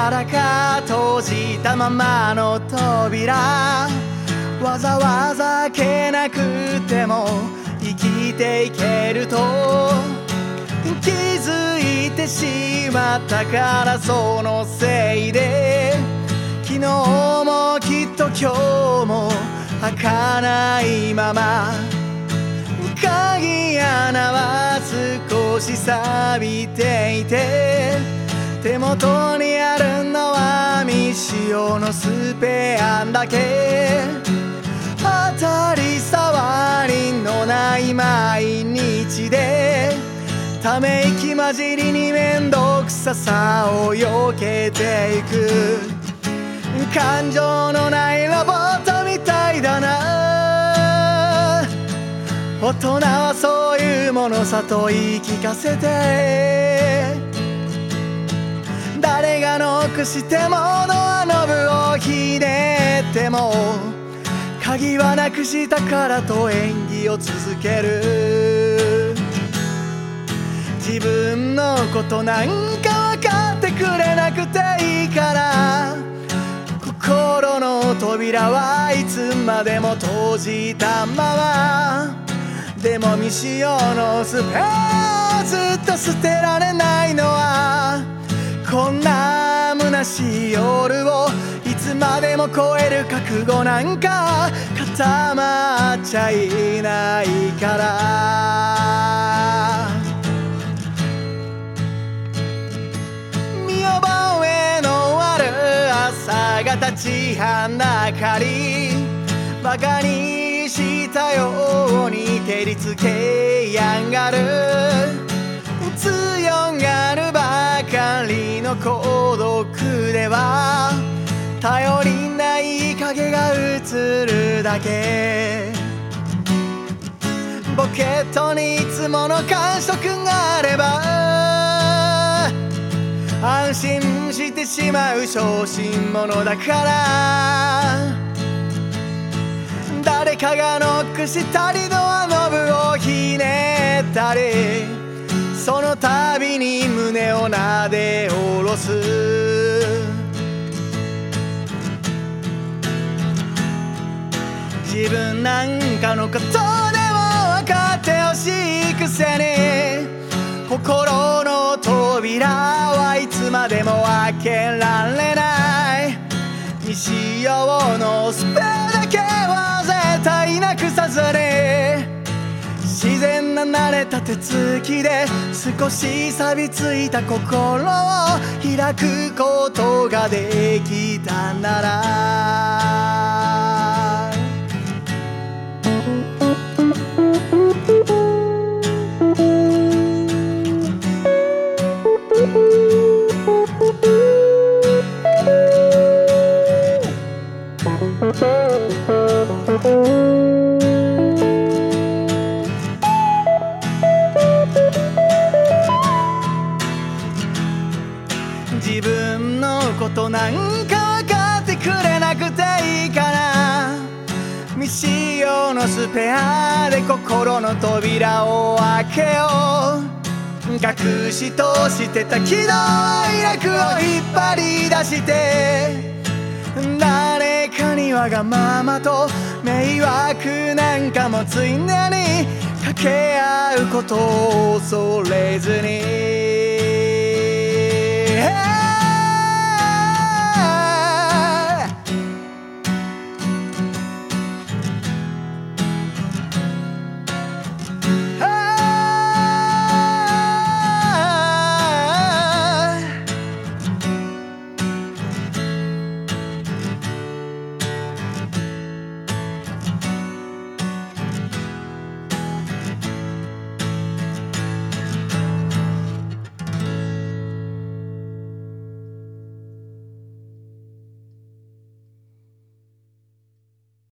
らか閉じたままの扉、わざわざ開けなくても生きていけると気づいてしまったから、そのせいで昨日もきっと今日も開かないまま、鍵穴は少し錆びていて、手元にあるのは未使用のスペアだけ。当たり障りのない毎日で、ため息混じりに面倒くささを避けていく、感情のないロボットみたいだな。大人はそういうものさと言い聞かせて、誰がノックしてもドアノブをひねっても、鍵はなくしたからと演技を続ける。自分のことなんか分かってくれなくていいから、心の扉はいつまでも閉じたまま。でも未使用のスペアをずっと捨てられないのは、こんな虚しい夜をいつまでも超える覚悟なんか固まっちゃいないから。見覚えのある朝が立ちはだかり、バカにしたように照りつけやがる、強がるばかりの孤独では頼りない影が映るだけ。ポケットにいつもの感触があれば安心してしまう小心者だから、誰かがノックしたりドアノブをひねったり、その度に胸をなで下ろす。自分なんかのことでも分かってほしいくせに、心の扉はいつまでも開けられない。未使用のスペアだけは絶対なくさずに、自然な慣れた手つきで少し錆びついた心を開くことができたなら。自分のことなんか分かってくれなくていいから、未使用のスペアで心の扉を開けよう。隠し通してた喜怒哀楽を引っ張り出して、誰かにわがままと迷惑なんかもついでに掛け合うことを恐れずに、